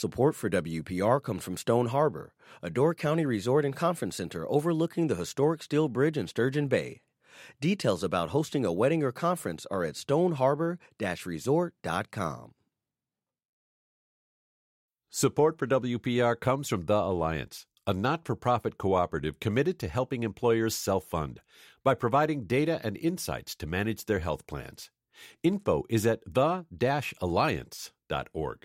Support for WPR comes from Stone Harbor, a Door County resort and conference center overlooking the historic Steel Bridge in Sturgeon Bay. Details about hosting a wedding or conference are at stoneharbor-resort.com. Support for WPR comes from The Alliance, a not-for-profit cooperative committed to helping employers self-fund by providing data and insights to manage their health plans. Info is at the-alliance.org.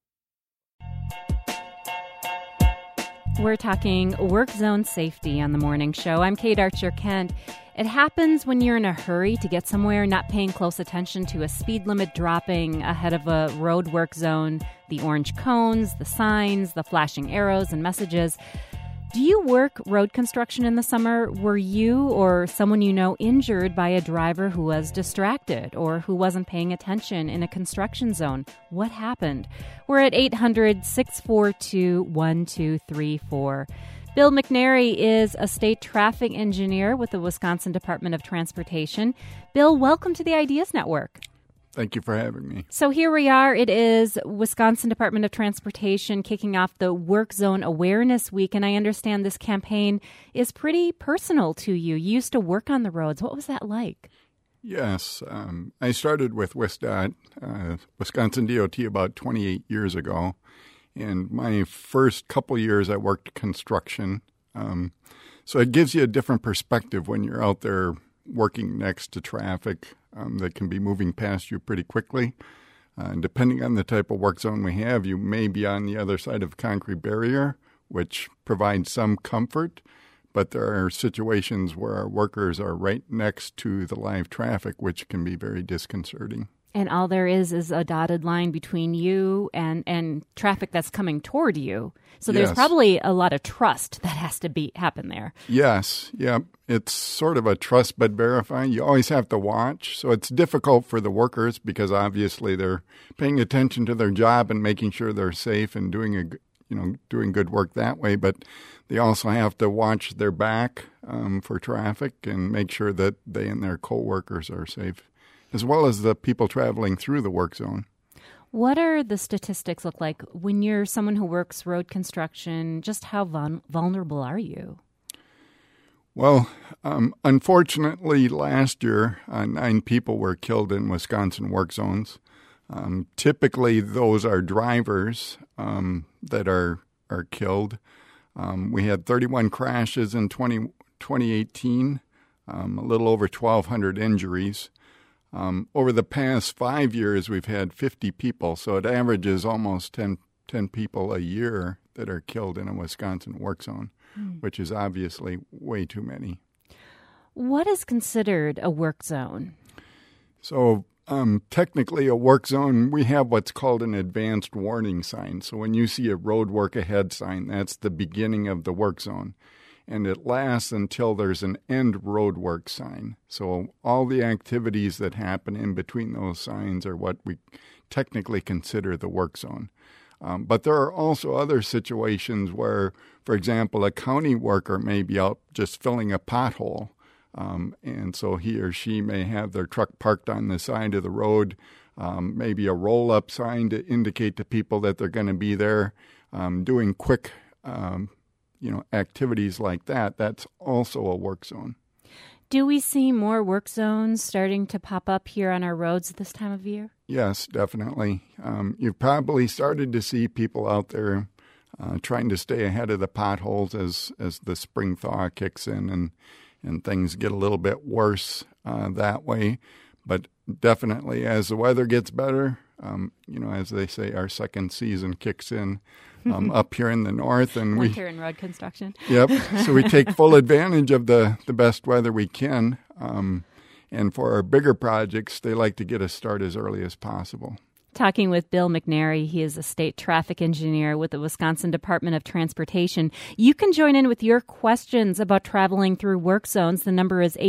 We're talking work zone safety on the morning show. I'm Kate Archer-Kent. It happens when you're in a hurry to get somewhere, not paying close attention to a speed limit dropping ahead of a road work zone, the orange cones, the signs, the flashing arrows and messages. Do you work road construction in the summer? Were you or someone you know injured by a driver who was distracted or who wasn't paying attention in a construction zone? What happened? We're at 800-642-1234. Bill McNary is a state traffic engineer with the Wisconsin Department of Transportation. Bill, welcome to the Ideas Network. Thank you for having me. So here we are. It is Wisconsin Department of Transportation kicking off the Work Zone Awareness Week, and I understand this campaign is pretty personal to you. You used to work on the roads. What was that like? Yes. I started with WSDOT, Wisconsin DOT, about 28 years ago, and my first couple years I worked construction. So it gives you a different perspective when you're out there working next to traffic that can be moving past you pretty quickly. Depending on the type of work zone we have, you may be on the other side of a concrete barrier, which provides some comfort, but there are situations where our workers are right next to the live traffic, which can be very disconcerting. And all there is a dotted line between you and traffic that's coming toward you. So there's probably a lot of trust that has to happen there. Yes. Yeah. It's sort of a trust but verify. You always have to watch. So it's difficult for the workers because obviously they're paying attention to their job and making sure they're safe and doing good work that way. But they also have to watch their back for traffic and make sure that they and their coworkers are safe, as well as the people traveling through the work zone. What are the statistics look like when you're someone who works road construction? Just how vulnerable are you? Well, unfortunately, last year, 9 people were killed in Wisconsin work zones. Typically, those are drivers that are killed. We had 31 crashes in 2018, a little over 1,200 injuries. Over the past 5 years, we've had 50 people, so it averages almost 10 people a year that are killed in a Wisconsin work zone, which is obviously way too many. What is considered a work zone? So technically a work zone, we have what's called an advanced warning sign. So when you see a road work ahead sign, that's the beginning of the work zone. And it lasts until there's an end road work sign. So all the activities that happen in between those signs are what we technically consider the work zone. But there are also other situations where, for example, a county worker may be out just filling a pothole. And so he or she may have their truck parked on the side of the road, maybe a roll-up sign to indicate to people that they're going to be there, doing quick activities like that. That's also a work zone. Do we see more work zones starting to pop up here on our roads this time of year? Yes, definitely. You've probably started to see people out there trying to stay ahead of the potholes as the spring thaw kicks in and things get a little bit worse that way. But definitely as the weather gets better, as they say, our second season kicks in up here in the north. And winter and road construction. Yep. So we take full advantage of the best weather we can. And for our bigger projects, they like to get us started as early as possible. Talking with Bill McNary. He is a state traffic engineer with the Wisconsin Department of Transportation. You can join in with your questions about traveling through work zones. The number is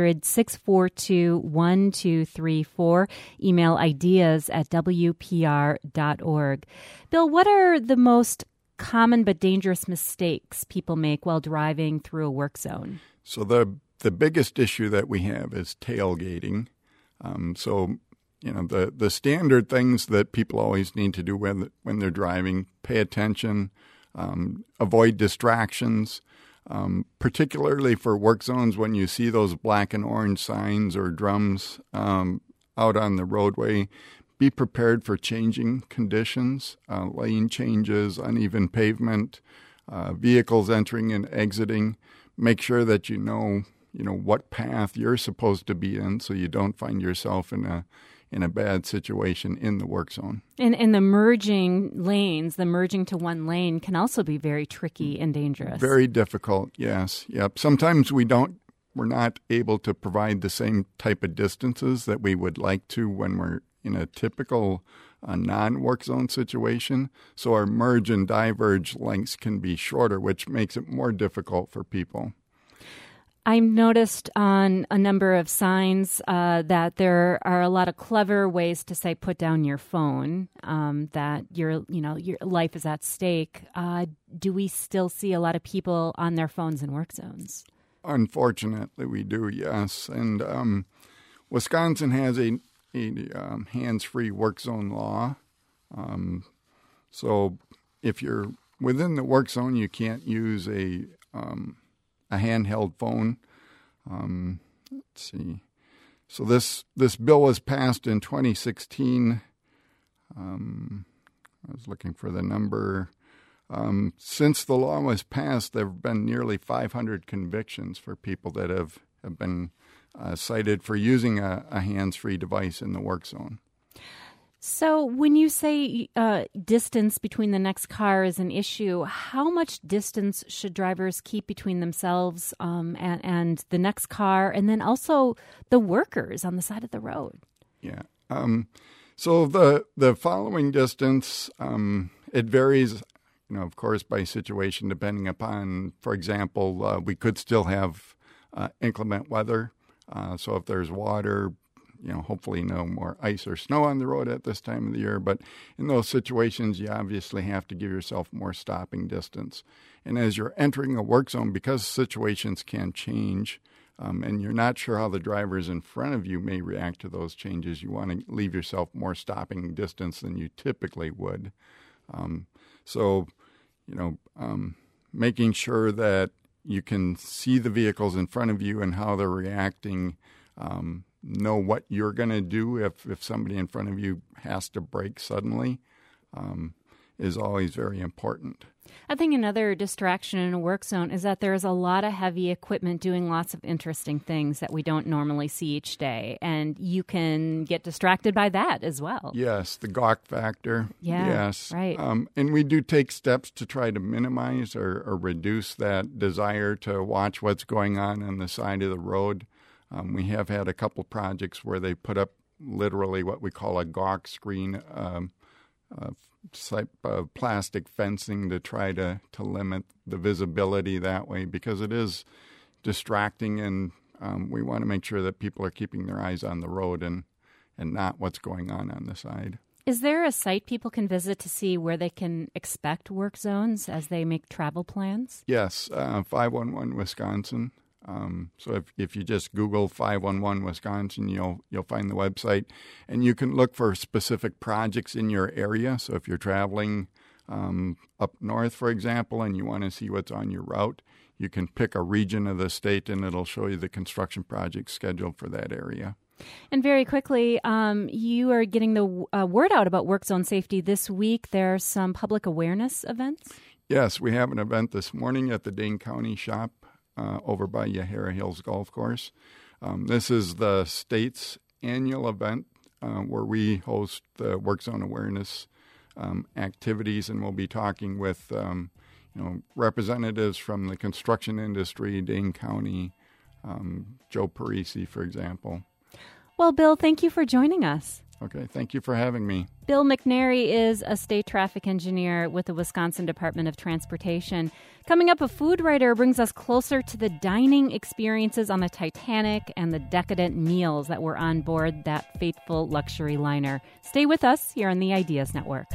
800-642-1234. Email ideas@wpr.org. Bill, what are the most common but dangerous mistakes people make while driving through a work zone? So the biggest issue that we have is tailgating. So the standard things that people always need to do when they're driving: pay attention, avoid distractions, particularly for work zones. When you see those black and orange signs or drums out on the roadway, be prepared for changing conditions, lane changes, uneven pavement, vehicles entering and exiting. Make sure that you know what path you're supposed to be in, so you don't find yourself in a bad situation in the work zone. And the merging lanes, the merging to one lane, can also be very tricky and dangerous. Very difficult, yes. Yep. Sometimes we're not able to provide the same type of distances that we would like to when we're in a typical non-work zone situation. So our merge and diverge lengths can be shorter, which makes it more difficult for people. I've noticed on a number of signs that there are a lot of clever ways to say put down your phone, that your life is at stake. Do we still see a lot of people on their phones in work zones? Unfortunately, we do, yes. And Wisconsin has a hands-free work zone law. So if you're within the work zone, you can't use a handheld phone. Let's see. So this bill was passed in 2016. I was looking for the number. Since the law was passed, there have been nearly 500 convictions for people that have been cited for using a hands-free device in the work zone. So when you say distance between the next car is an issue, how much distance should drivers keep between themselves and the next car, and then also the workers on the side of the road? Yeah. So the following distance, it varies, of course, by situation, depending upon, for example, we could still have inclement weather. So if there's water, hopefully no more ice or snow on the road at this time of the year. But in those situations, you obviously have to give yourself more stopping distance. And as you're entering a work zone, because situations can change, and you're not sure how the drivers in front of you may react to those changes, you want to leave yourself more stopping distance than you typically would. Making sure that you can see the vehicles in front of you and how they're reacting, know what you're going to do if somebody in front of you has to brake suddenly, is always very important. I think another distraction in a work zone is that there's a lot of heavy equipment doing lots of interesting things that we don't normally see each day, and you can get distracted by that as well. Yes, the gawk factor. Yeah, yes. Right. And we do take steps to try to minimize or reduce that desire to watch what's going on the side of the road. We have had a couple projects where they put up literally what we call a gawk screen, type of plastic fencing to try to limit the visibility that way, because it is distracting, and we want to make sure that people are keeping their eyes on the road and not what's going on the side. Is there a site people can visit to see where they can expect work zones as they make travel plans? Yes, 511 Wisconsin. So if you just Google 511 Wisconsin, you'll find the website, and you can look for specific projects in your area. So if you're traveling up north, for example, and you want to see what's on your route, you can pick a region of the state, and it'll show you the construction project scheduled for that area. And very quickly, you are getting the word out about work zone safety this week. There are some public awareness events. Yes, we have an event this morning at the Dane County shop over by Yahara Hills Golf Course. This is the state's annual event where we host the work zone awareness activities, and we'll be talking with representatives from the construction industry, Dane County, Joe Parisi, for example. Well, Bill, thank you for joining us. Okay, thank you for having me. Bill McNary is a state traffic engineer with the Wisconsin Department of Transportation. Coming up, a food writer brings us closer to the dining experiences on the Titanic and the decadent meals that were on board that fateful luxury liner. Stay with us here on the Ideas Network.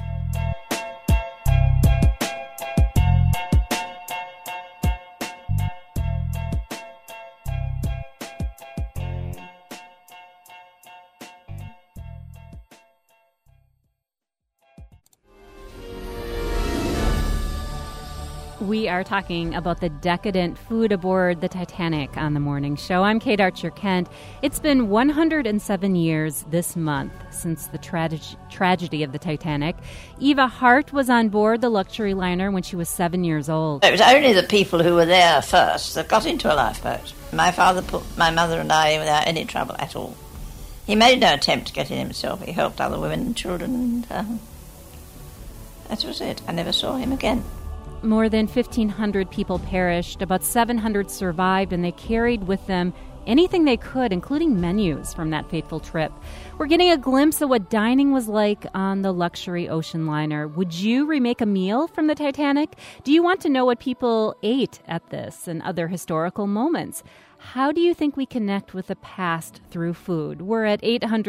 We are talking about the decadent food aboard the Titanic on the morning show. I'm Kate Archer Kent. It's been 107 years this month since the tragedy of the Titanic. Eva Hart was on board the luxury liner when she was 7 years old. It was only the people who were there first that got into a lifeboat. My father put my mother and I without any trouble at all. He made no attempt to get in himself. He helped other women and children, and that was it. I never saw him again. More than 1,500 people perished, about 700 survived, and they carried with them anything they could, including menus from that fateful trip. We're getting a glimpse of what dining was like on the luxury ocean liner. Would you remake a meal from the Titanic? Do you want to know what people ate at this and other historical moments? How do you think we connect with the past through food? We're at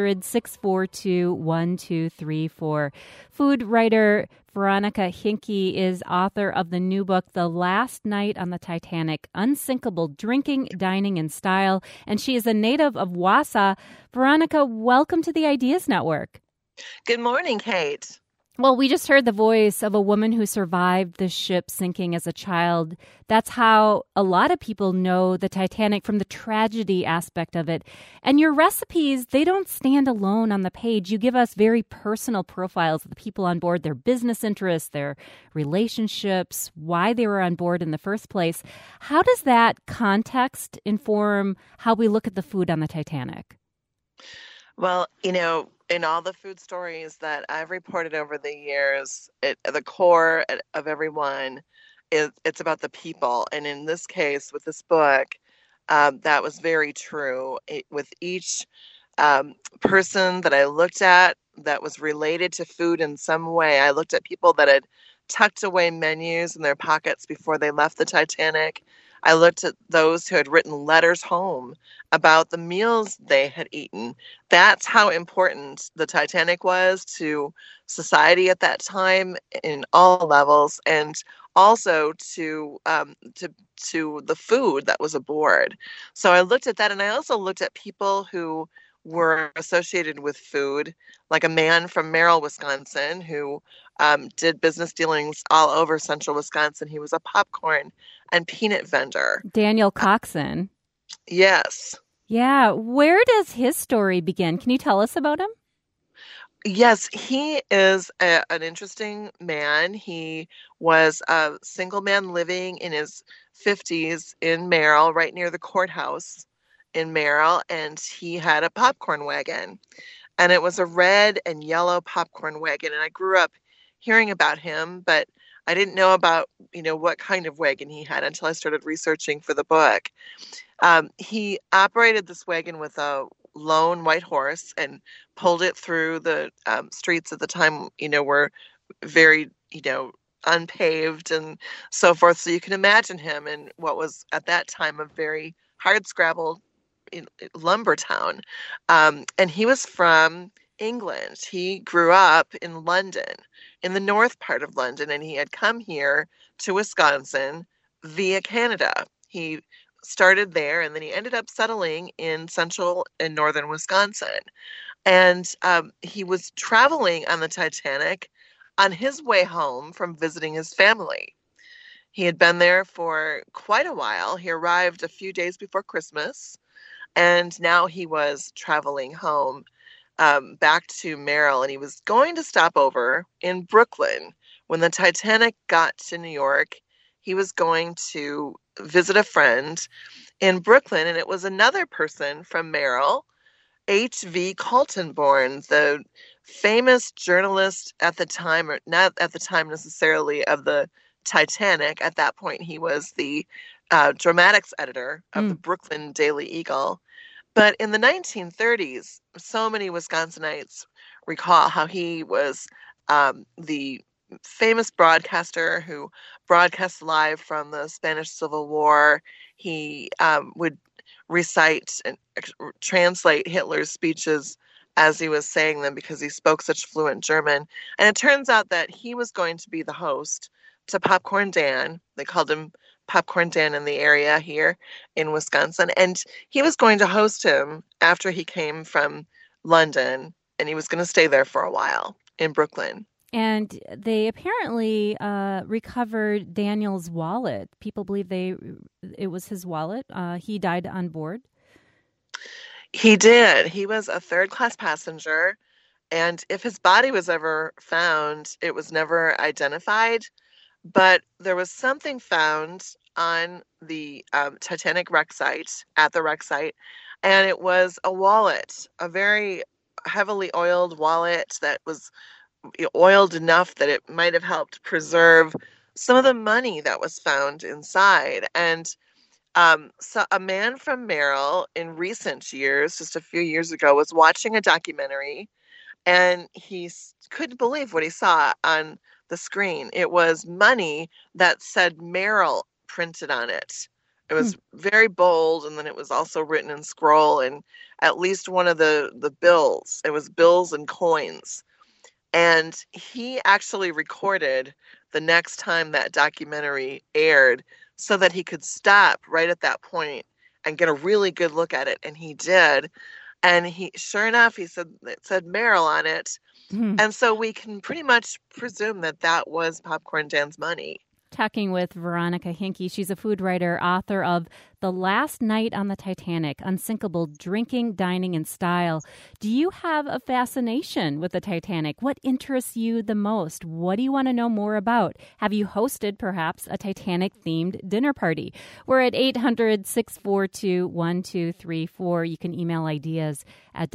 800-642-1234. Food writer Veronica Hincke is author of the new book, The Last Night on the Titanic, Unsinkable Drinking, Dining, and Style, and she is a native of Wausau. Veronica, welcome to the Ideas Network. Good morning, Kate. Well, we just heard the voice of a woman who survived the ship sinking as a child. That's how a lot of people know the Titanic, from the tragedy aspect of it. And your recipes, they don't stand alone on the page. You give us very personal profiles of the people on board, their business interests, their relationships, why they were on board in the first place. How does that context inform how we look at the food on the Titanic? Well, in all the food stories that I've reported over the years, the core of everyone it's about the people. And in this case, with this book, that was very true. With each person that I looked at that was related to food in some way, I looked at people that had tucked away menus in their pockets before they left the Titanic. I looked at those who had written letters home about the meals they had eaten. That's how important the Titanic was to society at that time in all levels, and also to the food that was aboard. So I looked at that, and I also looked at people who were associated with food, like a man from Merrill, Wisconsin, who did business dealings all over central Wisconsin. He was a popcorn and peanut vendor. Daniel Coxon. Yes. Yeah. Where does his story begin? Can you tell us about him? Yes, he is an interesting man. He was a single man living in his 50s in Merrill, right near the courthouse in Merrill, and he had a popcorn wagon. And it was a red and yellow popcorn wagon. And I grew up hearing about him, but I didn't know about, what kind of wagon he had until I started researching for the book. He operated this wagon with a lone white horse and pulled it through the streets at the time, were very, unpaved and so forth. So you can imagine him in what was at that time a very hard-scrabble lumber town. And he was from England. He grew up in London, in the north part of London, and he had come here to Wisconsin via Canada. He started there, and then he ended up settling in central and northern Wisconsin. And he was traveling on the Titanic on his way home from visiting his family. He had been there for quite a while. He arrived a few days before Christmas, and now he was traveling home back to Merrill, and he was going to stop over in Brooklyn. When the Titanic got to New York, he was going to visit a friend in Brooklyn, and it was another person from Merrill, H.V. Kaltenborn, the famous journalist at the time, or not at the time necessarily of the Titanic. At that point, he was the dramatics editor of the Brooklyn Daily Eagle. But in the 1930s, so many Wisconsinites recall how he was the famous broadcaster who broadcast live from the Spanish Civil War. He would recite and translate Hitler's speeches as he was saying them because he spoke such fluent German. And it turns out that he was going to be the host to Popcorn Dan. They called him Popcorn Dan in the area here in Wisconsin. And he was going to host him after he came from London, and he was going to stay there for a while in Brooklyn. And they apparently recovered Daniel's wallet. People believe it was his wallet. He died on board. He did. He was a third-class passenger, and if his body was ever found, it was never identified. But there was something found on the Titanic wreck site, at the wreck site, and it was a wallet, a very heavily oiled wallet that was oiled enough that it might have helped preserve some of the money that was found inside. And so a man from Merrill in recent years, just a few years ago, was watching a documentary, and he couldn't believe what he saw on the screen. It was money that said Merrill printed on it. It was very bold, and then it was also written in scroll, and at least one of the bills. It was bills and coins. And he actually recorded the next time that documentary aired so that he could stop right at that point and get a really good look at it. And he did. And sure enough, he said it said Merrill on it. And so we can pretty much presume that that was Popcorn Dan's money. Talking with Veronica Hinkey. She's a food writer, author of The Last Night on the Titanic, Unsinkable Drinking, Dining, and Style. Do you have a fascination with the Titanic? What interests you the most? What do you want to know more about? Have you hosted, perhaps, a Titanic-themed dinner party? We're at 800-642-1234. You can email ideas at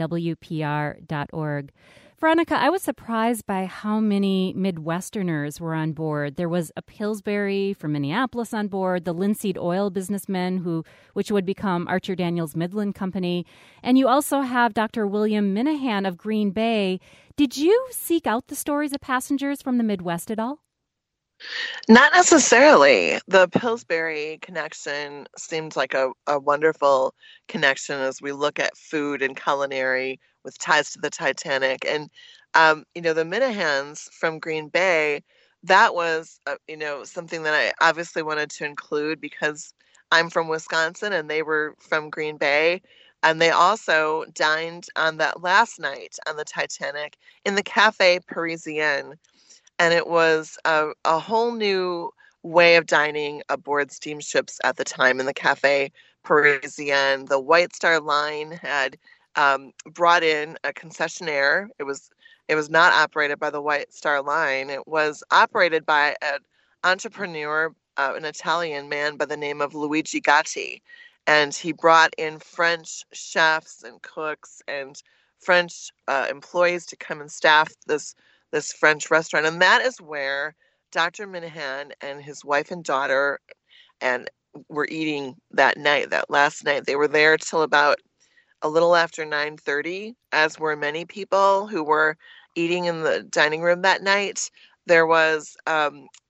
WPR.org. Veronica, I was surprised by how many Midwesterners were on board. There was a Pillsbury from Minneapolis on board, the linseed oil businessman which would become Archer Daniels Midland Company, and you also have Dr. William Minahan of Green Bay. Did you seek out the stories of passengers from the Midwest at all? Not necessarily. The Pillsbury connection seemed like a wonderful connection as we look at food and culinary with ties to the Titanic. And, the Minahans from Green Bay, that was, something that I obviously wanted to include because I'm from Wisconsin and they were from Green Bay. And they also dined on that last night on the Titanic in the Café Parisien. And it was a whole new way of dining aboard steamships at the time in the Café Parisien. The White Star Line had brought in a concessionaire. It was not operated by the White Star Line. It was operated by an entrepreneur, an Italian man by the name of Luigi Gatti. And he brought in French chefs and cooks and French employees to come and staff this French restaurant. And that is where Dr. Minahan and his wife and daughter were eating that night, that last night. They were there till about a little after 9:30, as were many people who were eating in the dining room that night. There was a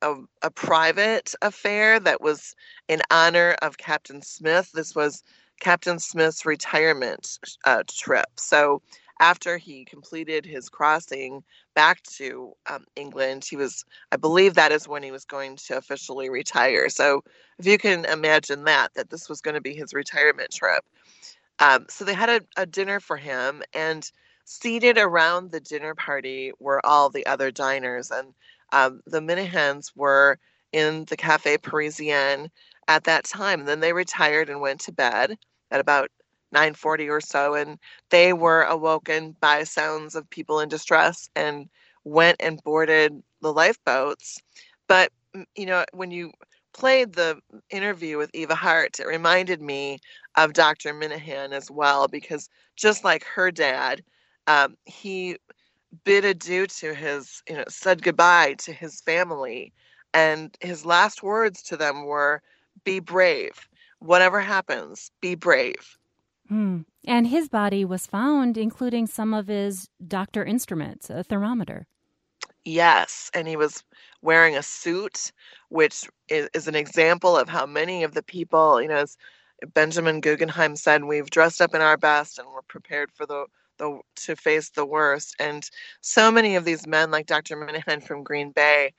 private affair that was in honor of Captain Smith. This was Captain Smith's retirement trip. So after he completed his crossing back to England, I believe that is when he was going to officially retire. So if you can imagine that this was going to be his retirement trip. So they had a dinner for him, and seated around the dinner party were all the other diners. And the Minahans were in the Café Parisien at that time. And then they retired and went to bed at about 9:40 or so, and they were awoken by sounds of people in distress and went and boarded the lifeboats. But, when you played the interview with Eva Hart, it reminded me of Dr. Minahan as well, because just like her dad, he bid adieu to his, said goodbye to his family. And his last words to them were, be brave. Whatever happens, be brave. And his body was found, including some of his doctor instruments, a thermometer. Yes, and he was wearing a suit, which is an example of how many of the people, as Benjamin Guggenheim said, we've dressed up in our best and we're prepared for to face the worst. And so many of these men, like Dr. Minahan from Green Bay,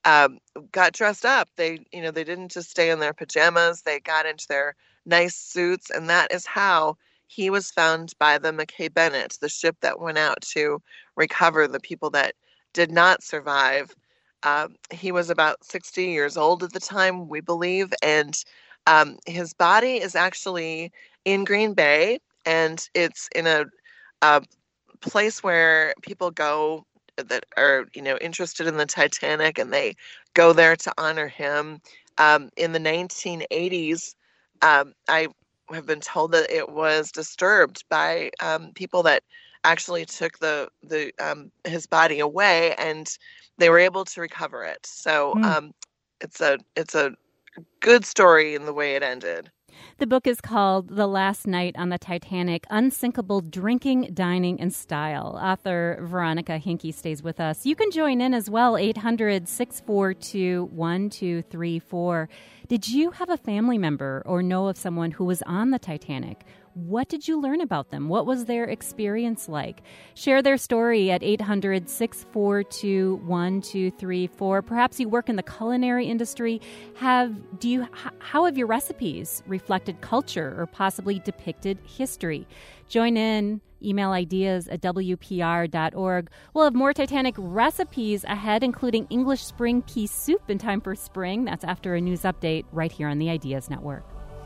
got dressed up. They didn't just stay in their pajamas. They got into their nice suits, and that is how he was found by the McKay Bennett, the ship that went out to recover the people that did not survive. He was about 60 years old at the time, we believe, and his body is actually in Green Bay, and it's in a place where people go that are, interested in the Titanic, and they go there to honor him. In the 1980s, I have been told that it was disturbed by people that actually took his body away, and they were able to recover it. So it's a good story in the way it ended. The book is called The Last Night on the Titanic, Unsinkable Drinking, Dining, and Style. Author Veronica Hincke stays with us. You can join in as well, 800-642-1234. Did you have a family member or know of someone who was on the Titanic? What did you learn about them? What was their experience like? Share their story at 800-642-1234. Perhaps you work in the culinary industry. How have your recipes reflected culture or possibly depicted history? Join in. Email ideas at WPR.org. We'll have more Titanic recipes ahead, including English spring pea soup in time for spring. That's after a news update right here on the Ideas Network.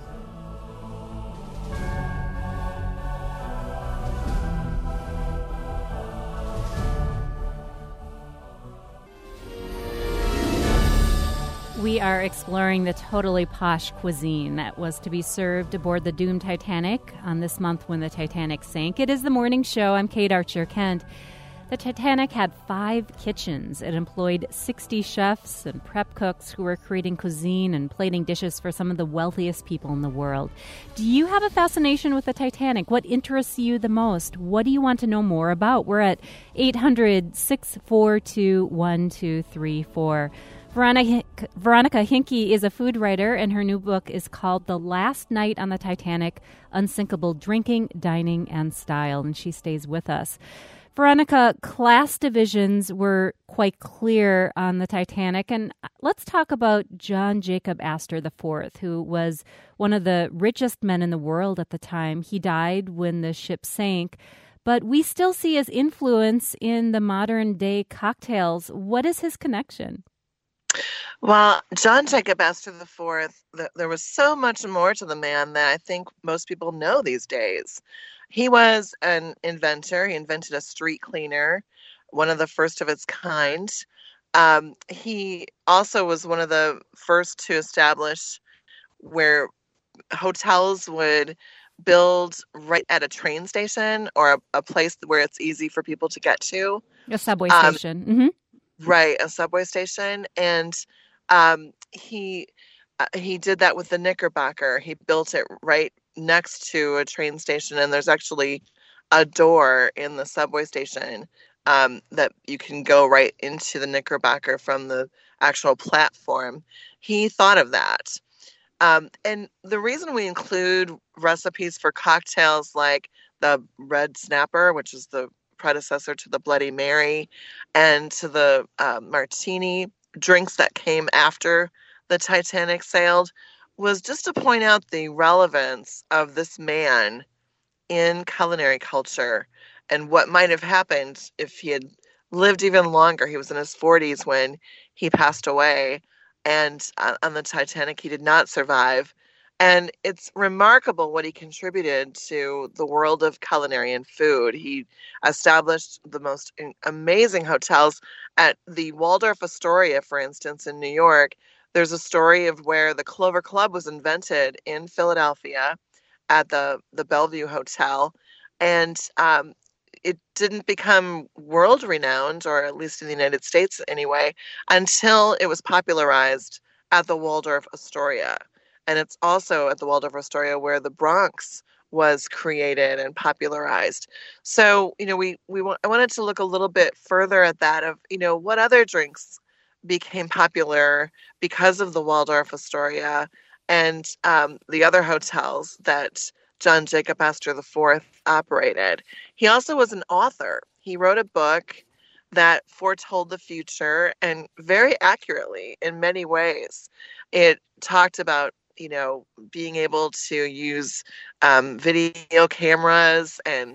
We are exploring the totally posh cuisine that was to be served aboard the doomed Titanic on this month when the Titanic sank. It is the morning show. I'm Kate Archer-Kent. The Titanic had 5 kitchens. It employed 60 chefs and prep cooks who were creating cuisine and plating dishes for some of the wealthiest people in the world. Do you have a fascination with the Titanic? What interests you the most? What do you want to know more about? We're at 800-642-1234. Veronica Hincke is a food writer, and her new book is called The Last Night on the Titanic, Unsinkable Drinking, Dining, and Style, and she stays with us. Veronica, class divisions were quite clear on the Titanic, and let's talk about John Jacob Astor IV, who was one of the richest men in the world at the time. He died when the ship sank, but we still see his influence in the modern-day cocktails. What is his connection? Well, John Jacob Astor IV, there was so much more to the man than I think most people know these days. He was an inventor. He invented a street cleaner, one of the first of its kind. He also was one of the first to establish where hotels would build right at a train station or a place where it's easy for people to get to. A subway station. Mm-hmm. Right, a subway station. And he did that with the Knickerbocker. He built it right next to a train station, and there's actually a door in the subway station that you can go right into the Knickerbocker from the actual platform. He thought of that. And the reason we include recipes for cocktails like the Red Snapper, which is the predecessor to the Bloody Mary, and to the martini, drinks that came after the Titanic sailed, was just to point out the relevance of this man in culinary culture and what might have happened if he had lived even longer. He was in his 40s when he passed away, and on the Titanic he did not survive. And it's remarkable what he contributed to the world of culinary and food. He established the most amazing hotels at the Waldorf Astoria, for instance, in New York. There's a story of where the Clover Club was invented in Philadelphia at the Bellevue Hotel. And it didn't become world renowned, or at least in the United States anyway, until it was popularized at the Waldorf Astoria. And it's also at the Waldorf Astoria where the Bronx was created and popularized. So, I wanted to look a little bit further at that of, what other drinks became popular because of the Waldorf Astoria and the other hotels that John Jacob Astor IV operated. He also was an author. He wrote a book that foretold the future, and very accurately in many ways. It talked about being able to use video cameras and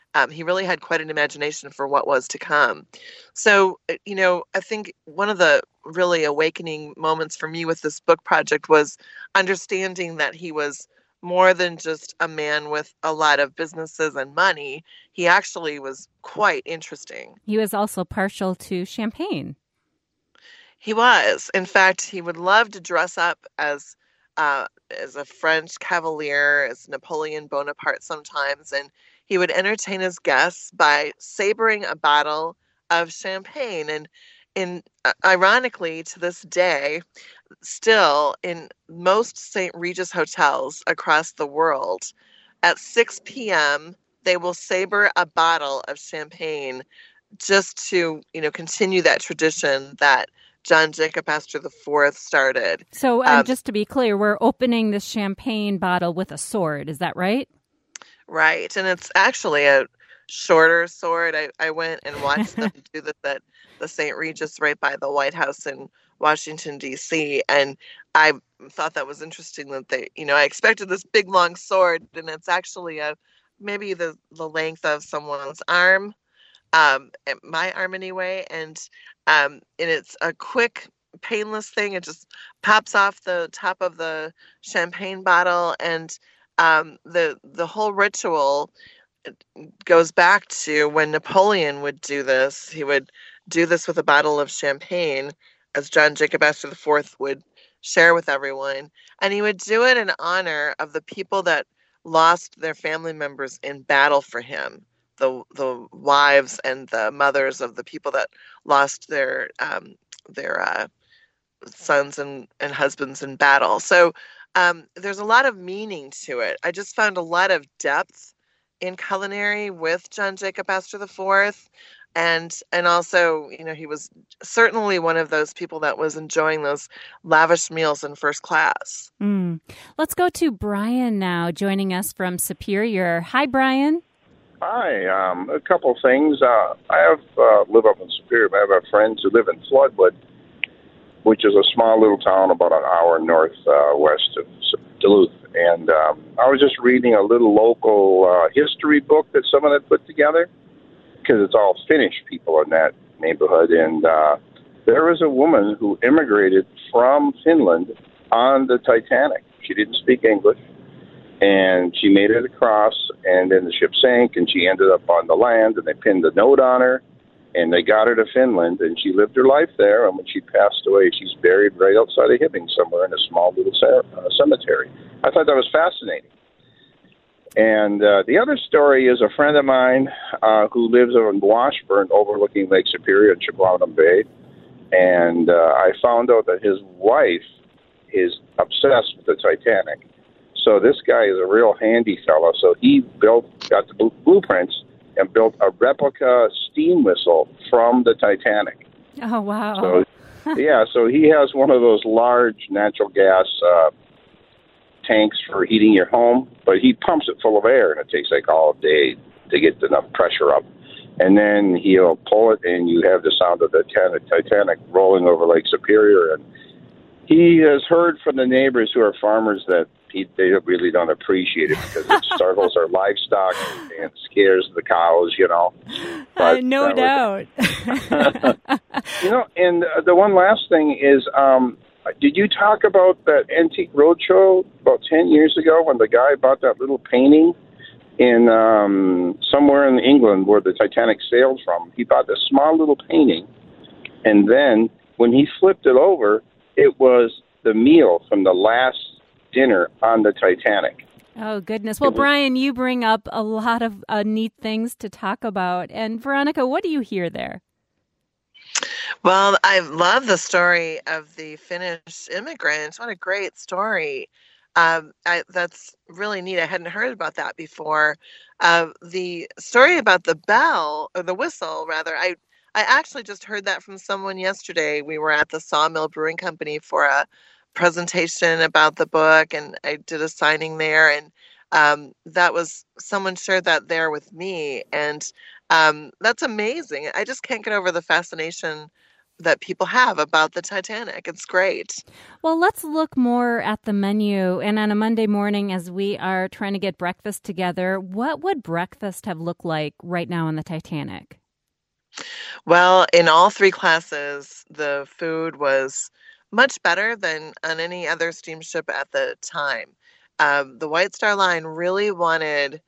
He really had quite an imagination for what was to come. So, I think one of the really awakening moments for me with this book project was understanding that he was more than just a man with a lot of businesses and money. He actually was quite interesting. He was also partial to champagne. He was. In fact, he would love to dress up as a French cavalier, as Napoleon Bonaparte sometimes, and he would entertain his guests by sabering a bottle of champagne. And ironically, to this day, still in most St. Regis hotels across the world, at 6 p.m., they will saber a bottle of champagne just to, continue that tradition that John Jacob Astor IV started. So just to be clear, we're opening the champagne bottle with a sword. Is that right? Right. And it's actually a shorter sword. I went and watched them do this at the St. Regis right by the White House in Washington, D.C. And I thought that was interesting that they, I expected this big, long sword, and it's actually maybe the length of someone's arm. My arm anyway, and it's a quick, painless thing. It just pops off the top of the champagne bottle, and the whole ritual goes back to when Napoleon would do this. He would do this with a bottle of champagne, as John Jacob Astor IV would share with everyone, and he would do it in honor of the people that lost their family members in battle for him. The wives and the mothers of the people that lost their sons and husbands in battle. So there's a lot of meaning to it. I just found a lot of depth in culinary with John Jacob Astor IV. And also, he was certainly one of those people that was enjoying those lavish meals in first class. Let's go to Brian now, joining us from Superior. Hi, Brian. Hi, a couple of things. I live up in Superior. I have friends who live in Floodwood, which is a small little town about an hour northwest of Duluth. And I was just reading a little local history book that someone had put together, because it's all Finnish people in that neighborhood. And there was a woman who immigrated from Finland on the Titanic. She didn't speak English. And she made it across, and then the ship sank, and she ended up on the land, and they pinned a note on her, and they got her to Finland, and she lived her life there. And when she passed away, she's buried right outside of Hibbing somewhere in a small little cemetery. I thought that was fascinating. And the other story is a friend of mine who lives in Washburn overlooking Lake Superior in Chaguanas Bay. And I found out that his wife is obsessed with the Titanic. So this guy is a real handy fellow. So he got the blueprints and built a replica steam whistle from the Titanic. Oh, wow. So, so he has one of those large natural gas tanks for heating your home, but he pumps it full of air, and it takes like all day to get enough pressure up. And then he'll pull it, and you have the sound of the Titanic rolling over Lake Superior. And he has heard from the neighbors who are farmers that they really don't appreciate it because it startles our livestock and scares the cows, But, no doubt. And the one last thing is, did you talk about that Antique Roadshow about 10 years ago when the guy bought that little painting in somewhere in England where the Titanic sailed from? He bought this small little painting, and then when he flipped it over, it was the meal from the last dinner on the Titanic. Oh, goodness. Well, Brian, you bring up a lot of neat things to talk about. And Veronica, what do you hear there? Well, I love the story of the Finnish immigrants. What a great story. That's really neat. I hadn't heard about that before. The story about the bell, or the whistle, rather, I actually just heard that from someone yesterday. We were at the Sawmill Brewing Company for a presentation about the book, and I did a signing there, and that was, someone shared that there with me, and that's amazing. I just can't get over the fascination that people have about the Titanic. It's great. Well, let's look more at the menu. And on a Monday morning, as we are trying to get breakfast together, what would breakfast have looked like right now on the Titanic? Well, in all three classes, the food was much better than on any other steamship at the time. The White Star Line really wanted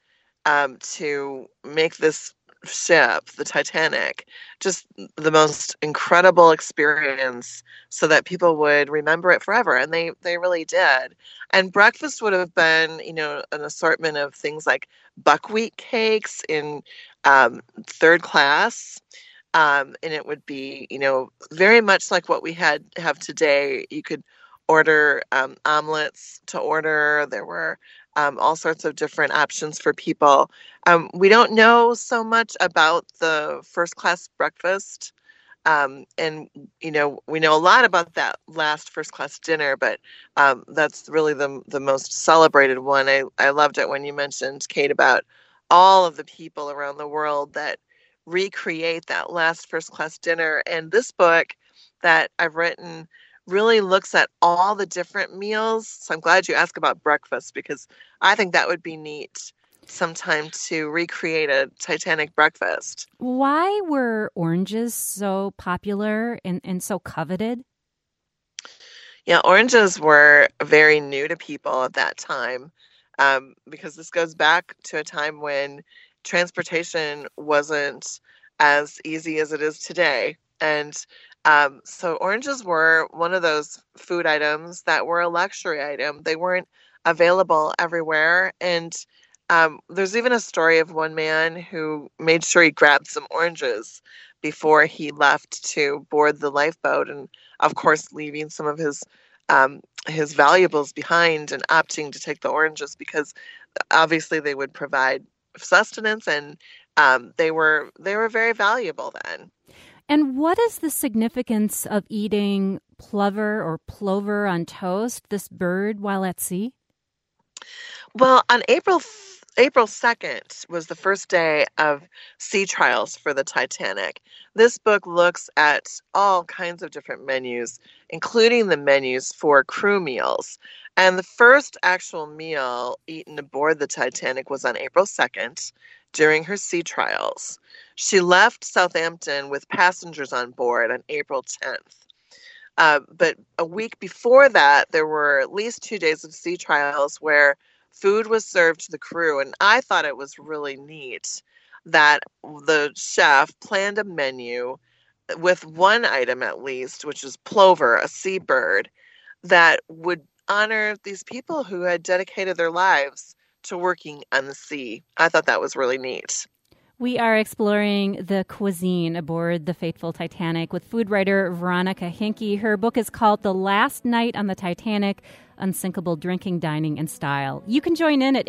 to make this ship, the Titanic, just the most incredible experience so that people would remember it forever. And they really did. And breakfast would have been, an assortment of things like buckwheat cakes in third class. And it would be, very much like what we have today. You could order omelets to order. There were all sorts of different options for people. We don't know so much about the first class breakfast. And, we know a lot about that last first class dinner, but that's really the most celebrated one. I loved it when you mentioned, Kate, about all of the people around the world that recreate that last first class dinner. And this book that I've written really looks at all the different meals. So I'm glad you asked about breakfast, because I think that would be neat sometime to recreate a Titanic breakfast. Why were oranges so popular and so coveted? Yeah, oranges were very new to people at that time, because this goes back to a time when transportation wasn't as easy as it is today. And so oranges were one of those food items that were a luxury item. They weren't available everywhere. And there's even a story of one man who made sure he grabbed some oranges before he left to board the lifeboat, and of course leaving some of his valuables behind and opting to take the oranges because obviously they would provide sustenance, and they were very valuable then. And what is the significance of eating plover on toast, this bird, while at sea? Well, on April 2nd was the first day of sea trials for the Titanic. This book looks at all kinds of different menus, including the menus for crew meals. And the first actual meal eaten aboard the Titanic was on April 2nd during her sea trials. She left Southampton with passengers on board on April 10th. But a week before that, there were at least 2 days of sea trials where food was served to the crew. And I thought it was really neat that the chef planned a menu with one item at least, which is plover, a seabird, that would honor these people who had dedicated their lives to working on the sea. I thought that was really neat. We are exploring the cuisine aboard the fateful Titanic with food writer Veronica Hincke. Her book is called The Last Night on the Titanic, Unsinkable Drinking, Dining, and Style. You can join in at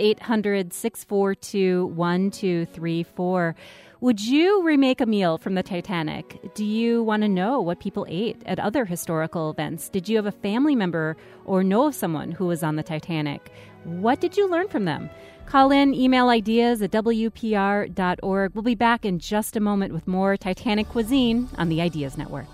800-642-1234. Would you remake a meal from the Titanic? Do you want to know what people ate at other historical events? Did you have a family member or know of someone who was on the Titanic? What did you learn from them? Call in, email ideas at WPR.org. We'll be back in just a moment with more Titanic cuisine on the Ideas Network.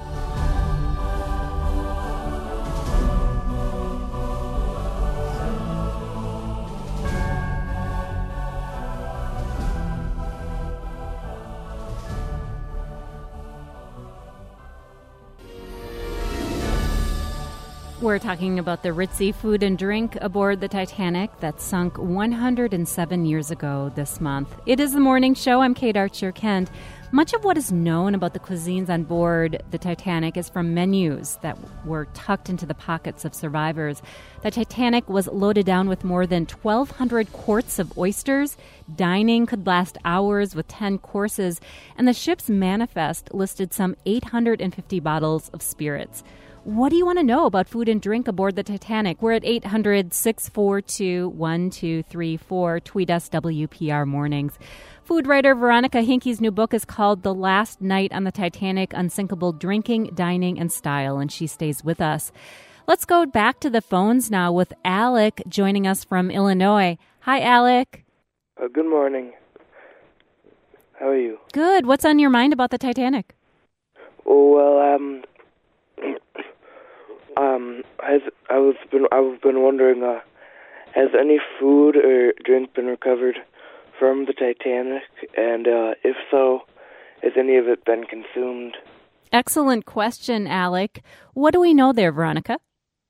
We're talking about the ritzy food and drink aboard the Titanic that sunk 107 years ago this month. It is the morning show. I'm Kate Archer-Kent. Much of what is known about the cuisines on board the Titanic is from menus that were tucked into the pockets of survivors. The Titanic was loaded down with more than 1,200 quarts of oysters. Dining could last hours with 10 courses, and the ship's manifest listed some 850 bottles of spirits. What do you want to know about food and drink aboard the Titanic? We're at 800-642-1234. Tweet us, WPR Mornings. Food writer Veronica Hincke's new book is called The Last Night on the Titanic, Unsinkable Drinking, Dining, and Style, and she stays with us. Let's go back to the phones now with Alec joining us from Illinois. Hi, Alec. Good morning. How are you? Good. What's on your mind about the Titanic? I've been wondering, has any food or drink been recovered from the Titanic? And if so, has any of it been consumed? Excellent question, Alec. What do we know there, Veronica?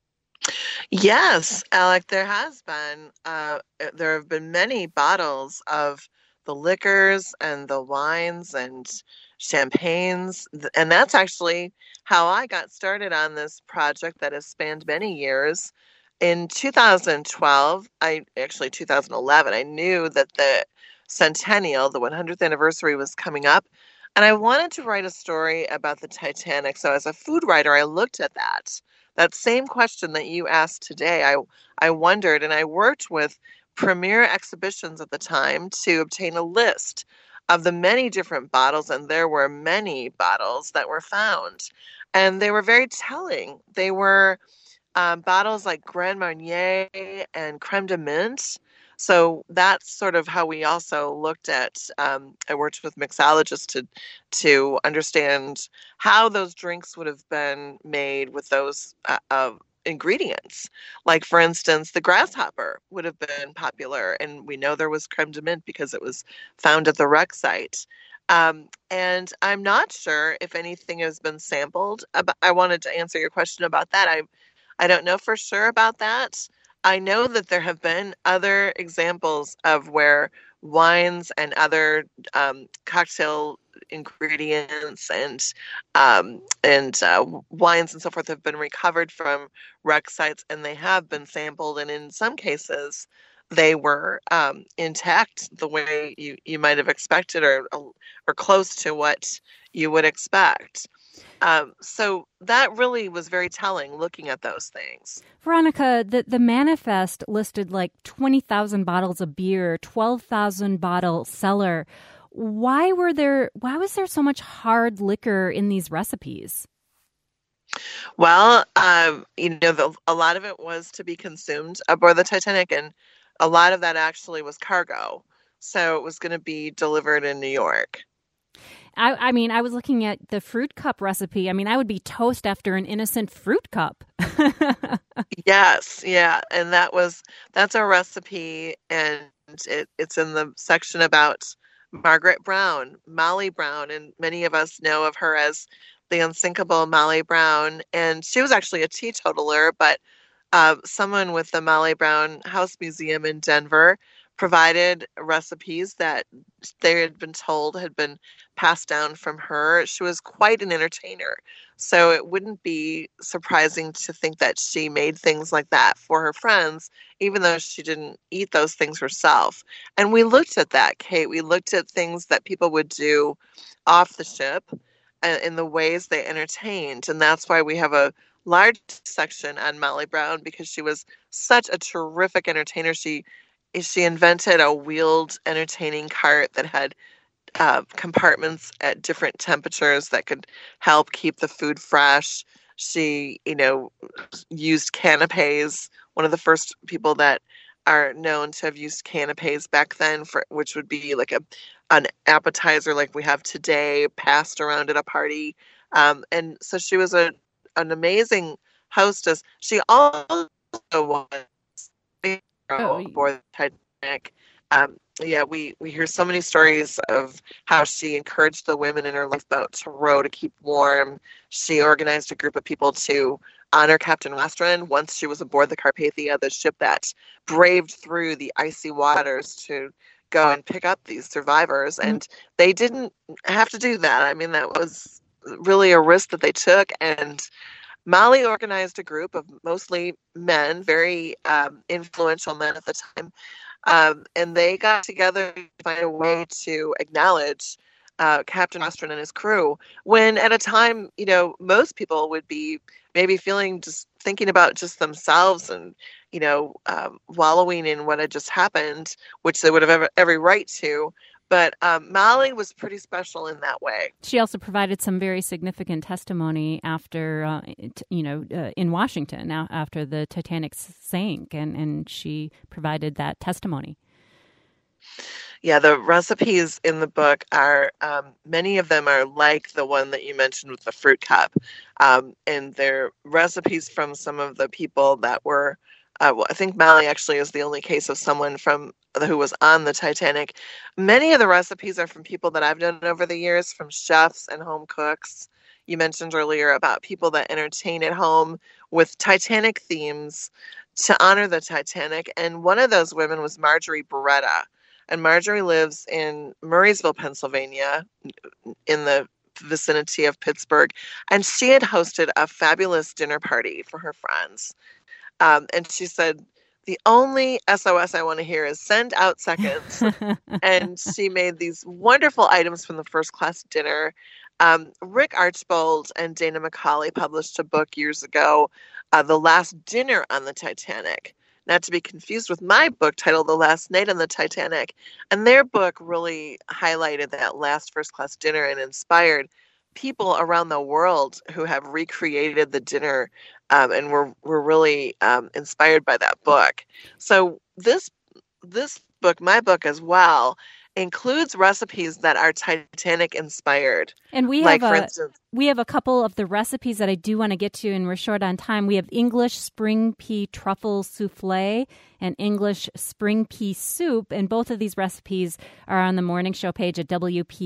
Yes, Alec, there has been. There have been many bottles of the liquors and the wines and champagnes. And that's actually how I got started on this project that has spanned many years. In 2011, I knew that the centennial, the 100th anniversary, was coming up. And I wanted to write a story about the Titanic. So as a food writer, I looked at that same question that you asked today. I wondered, and I worked with Premier Exhibitions at the time to obtain a list of the many different bottles, and there were many bottles that were found. And they were very telling. They were bottles like Grand Marnier and Creme de Mint. So that's sort of how we also looked at, I worked with mixologists to understand how those drinks would have been made with those ingredients. Like, for instance, the grasshopper would have been popular, and we know there was Creme de Mint because it was found at the wreck site. And I'm not sure if anything has been sampled. I wanted to answer your question about that. I don't know for sure about that. I know that there have been other examples of where wines and other cocktail ingredients and wines and so forth have been recovered from wreck sites, and they have been sampled. And in some cases, they were intact the way you might have expected, or close to what you would expect. So that really was very telling, looking at those things. Veronica, the manifest listed like 20,000 bottles of beer, 12,000 bottle cellar. Why was there so much hard liquor in these recipes? Well, a lot of it was to be consumed aboard the Titanic, and a lot of that actually was cargo. So it was going to be delivered in New York. I mean, I was looking at the fruit cup recipe. I mean, I would be toast after an innocent fruit cup. Yes, yeah, and that's a recipe, and it's in the section about Margaret Brown, Molly Brown, and many of us know of her as the unsinkable Molly Brown. And she was actually a teetotaler, but someone with the Molly Brown House Museum in Denver provided recipes that they had been told had been passed down from her. She was quite an entertainer, so it wouldn't be surprising to think that she made things like that for her friends, even though she didn't eat those things herself. And we looked at that, Kate. We looked at things that people would do off the ship in the ways they entertained, and that's why we have a large section on Molly Brown, because she was such a terrific entertainer. She invented a wheeled entertaining cart that had compartments at different temperatures that could help keep the food fresh. She, used canapes. One of the first people that are known to have used canapes back then, which would be like an appetizer like we have today, passed around at a party. And so she was an amazing hostess. She also was aboard the Titanic. We hear so many stories of how she encouraged the women in her lifeboat to row to keep warm. She organized a group of people to honor Captain Westren once she was aboard the Carpathia, the ship that braved through the icy waters to go and pick up these survivors. And they didn't have to do that. I mean, that was really a risk that they took. And Molly organized a group of mostly men, very influential men at the time, and they got together to find a way to acknowledge Captain Westren and his crew, when at a time, most people would be maybe thinking about just themselves and, wallowing in what had just happened, which they would have every right to. But Molly was pretty special in that way. She also provided some very significant testimony after, in Washington, after the Titanic sank, and she provided that testimony. Yeah, the recipes in the book are, many of them are like the one that you mentioned with the fruit cup. And they're recipes from some of the people that were, well, I think Molly actually is the only case of someone who was on the Titanic. Many of the recipes are from people that I've known over the years, from chefs and home cooks. You mentioned earlier about people that entertain at home with Titanic themes to honor the Titanic. And one of those women was Marjorie Beretta. And Marjorie lives in Murraysville, Pennsylvania, in the vicinity of Pittsburgh. And she had hosted a fabulous dinner party for her friends. And she said, the only SOS I want to hear is send out seconds. And she made these wonderful items from the first class dinner. Rick Archbold and Dana McCauley published a book years ago, The Last Dinner on the Titanic, not to be confused with my book titled The Last Night on the Titanic. And their book really highlighted that last first class dinner and inspired people around the world who have recreated the dinner, and were really inspired by that book. So this book, my book as well, includes recipes that are Titanic inspired. And we like, have for instance, we have a couple of the recipes that I do want to get to, and we're short on time. We have English spring pea truffle souffle and English spring pea soup, and both of these recipes are on the morning show page at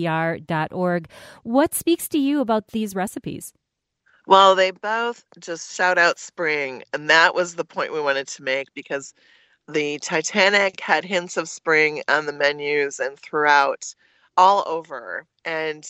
WPR.org. What speaks to you about these recipes? Well, they both just shout out spring, and that was the point we wanted to make, because the Titanic had hints of spring on the menus and throughout, all over. And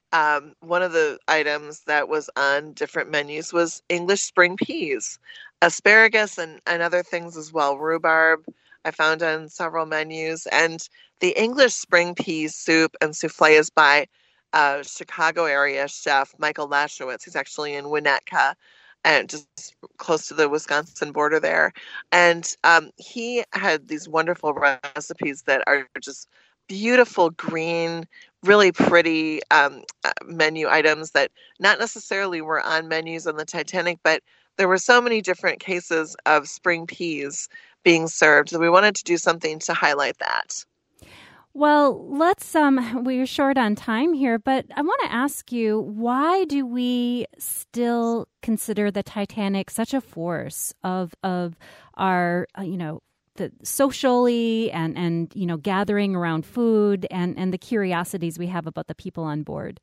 one of the items that was on different menus was English spring peas, asparagus, and other things as well. Rhubarb I found on several menus. And the English spring pea soup and souffle is by Chicago area chef Michael Laschewitz. He's actually in Winnetka, and just close to the Wisconsin border there. And he had these wonderful recipes that are just beautiful green, really pretty menu items that not necessarily were on menus on the Titanic, but there were so many different cases of spring peas being served that we wanted to do something to highlight that. Well, we're short on time here, but I want to ask you, why do we still consider the Titanic such a force of our, the socially and gathering around food and the curiosities we have about the people on board?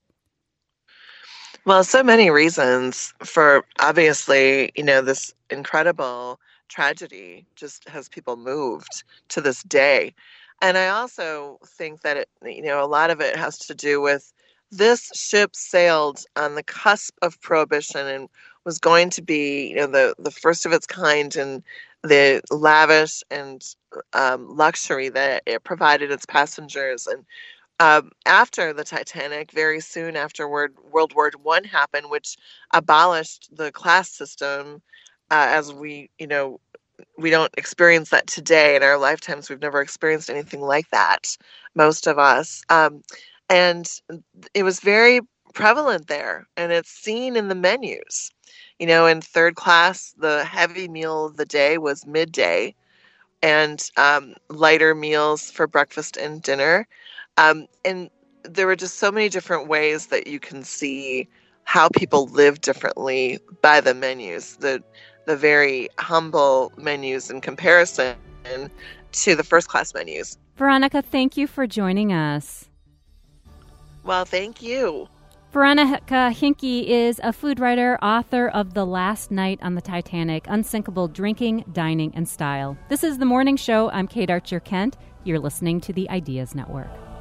Well, so many reasons. For obviously, this incredible tragedy just has people moved to this day. And I also think that a lot of it has to do with this ship sailed on the cusp of Prohibition and was going to be, the first of its kind in the lavish and luxury that it provided its passengers. And after the Titanic, very soon afterward, World War I happened, which abolished the class system as we don't experience that today in our lifetimes. We've never experienced anything like that, most of us. And it was very prevalent there, and it's seen in the menus. In third class, the heavy meal of the day was midday, and lighter meals for breakfast and dinner. And there were just so many different ways that you can see how people live differently by the menus. The very humble menus in comparison to the first class menus. Veronica, thank you for joining us. Well, thank you. Veronica Hincke is a food writer, author of The Last Night on the Titanic, Unsinkable Drinking, Dining, and Style. This is The Morning Show. I'm Kate Archer Kent. You're listening to the Ideas Network.